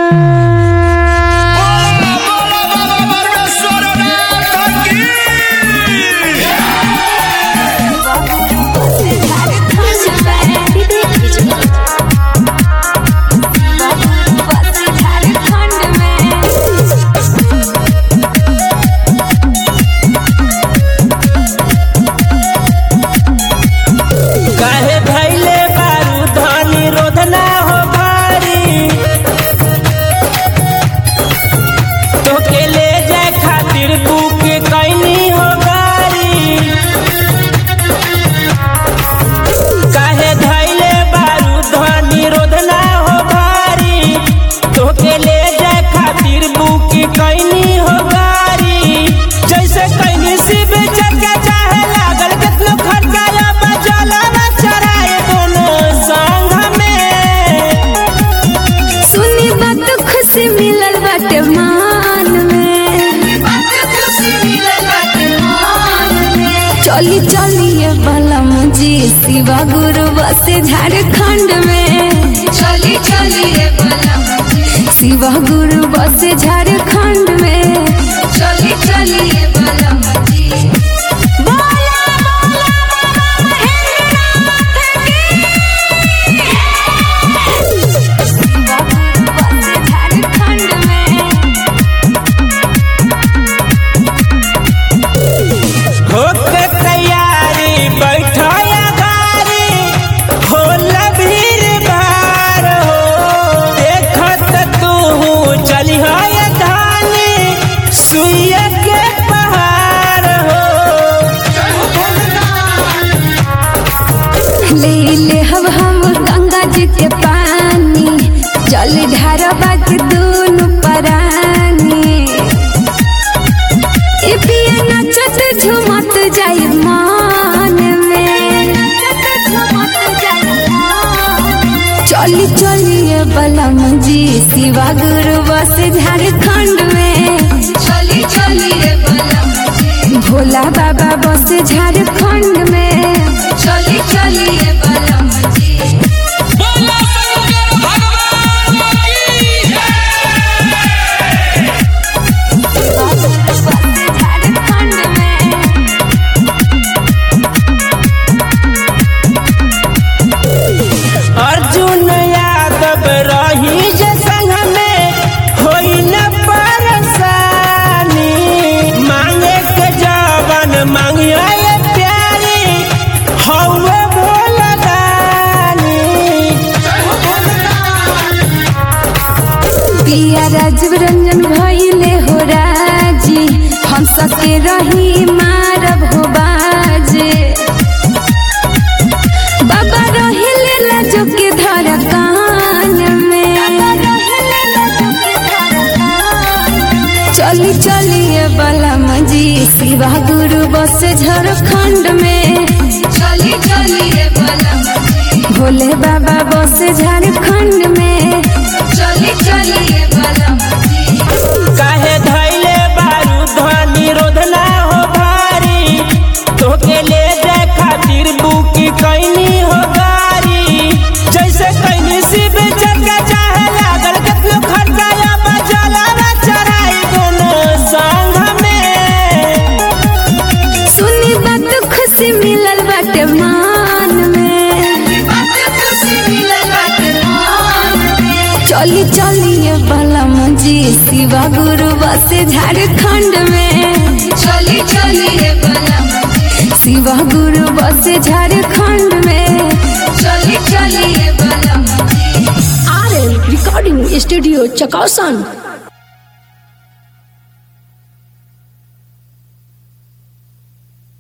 चली चलिए बलम जी शिवा गुरु बस झारखंड में। चली चलिए बलम जी शिवा गुरु बस झारखंड में। चली चलिए बलम जी ले हम गंगा जी के पानी जल ढारबा के दोनों परानी पिया नचत झुमत जाए मान में। चली चलिए बलम जी शिवा गुरु बस झारखंड में। चली चलिए बलम जी भोला बाबा बस झारखंड में। चली चलिए बलम जी बोला शंकर भगवान की अर्जुन यादव रही जे संग में होई न परेशानी मांगे के जवन मांगिया प्यारी हौवे भोला दानी। पिया राजीव रंजन भइले हो राजी हम सके रही मारब हो बाजे बाबा रहिले लाजो के धर कान में। चली चलिए बलम जी शिवा गुरु बस झारखंड में। चली चलिए बलम जी भोले बाबा बस झारखंड में। चली चलिए बलम जी काहे धैले बारू धनी रोधना हो भारी तोके ले जाए खातिर बुकी कैनी हो गारी जैसे कैनी शिव जगह चाहे लागल कितनो खड़काया बजला ना चढ़ाई दोनों संग में। सुनी बात खुशी मिलल बाटे मान में। खुशी मिलल बाटे मान में। चली चलिए बलम जी शिवा गुरु बस झारखंड में। चली चलिए बलम जी शिवा गुरु बस झारखंड में। चली चलिए बलम जी RM Recording Studio Chakausan।